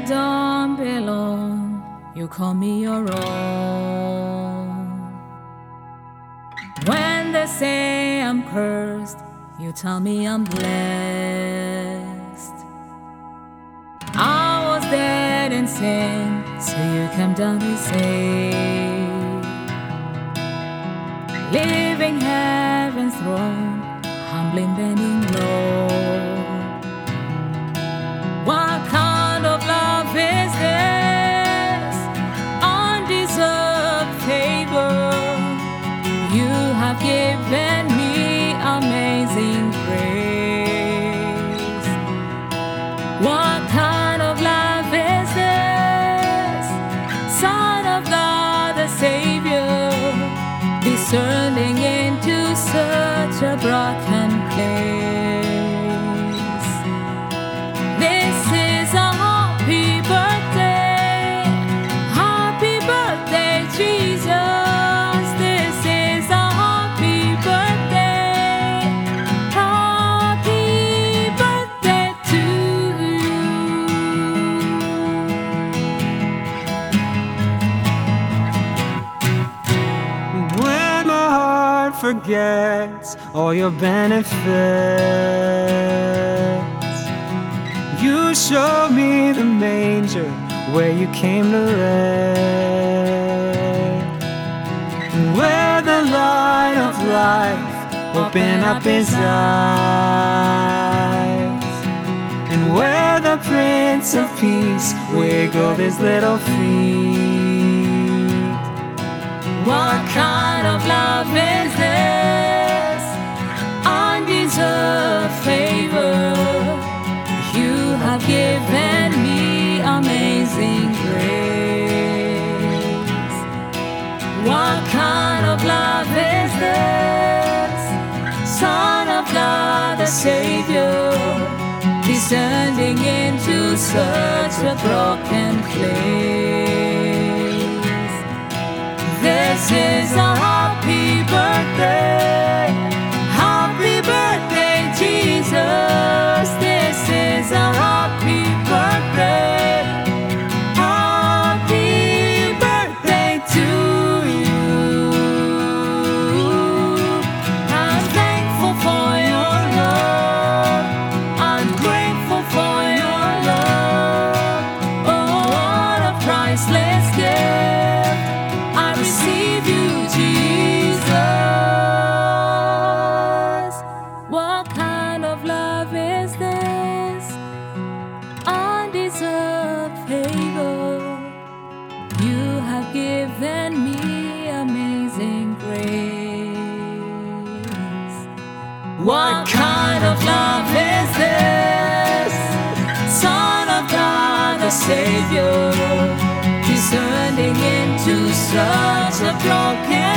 I don't belong, you call me your own. When they say I'm cursed, you tell me I'm blessed. I was dead in sin, so you came down to save. Leaving heaven's throne, humbling, bending low. What kind of love is this? Undeserved favor. You have given me amazing grace. What kind of love is this? Son of God, the Savior, descending into such a broken place. This is a happy birthday. Happy birthday, Jesus. This is a happy birthday. Happy birthday to you. When my heart forgets all your benefits, you show me the manger where you came to rest, and where the light of life opened up his eyes, and where the Prince of Peace wiggled his little feet. What kind of love is this? Undeserved favor. You have given me amazing grace. What kind of love is this? Son of God, the Savior, descending into such a broken place. This is a happy birthday. Happy birthday, Jesus. This is a happy birthday. Happy birthday to you. I'm thankful for your love. I'm grateful for your love. Oh, what a priceless gift. I receive you, Jesus. What kind of love is this? Undeserved favor. You have given me amazing grace. What kind of love is this? Son of God, the Savior, descending into such a broken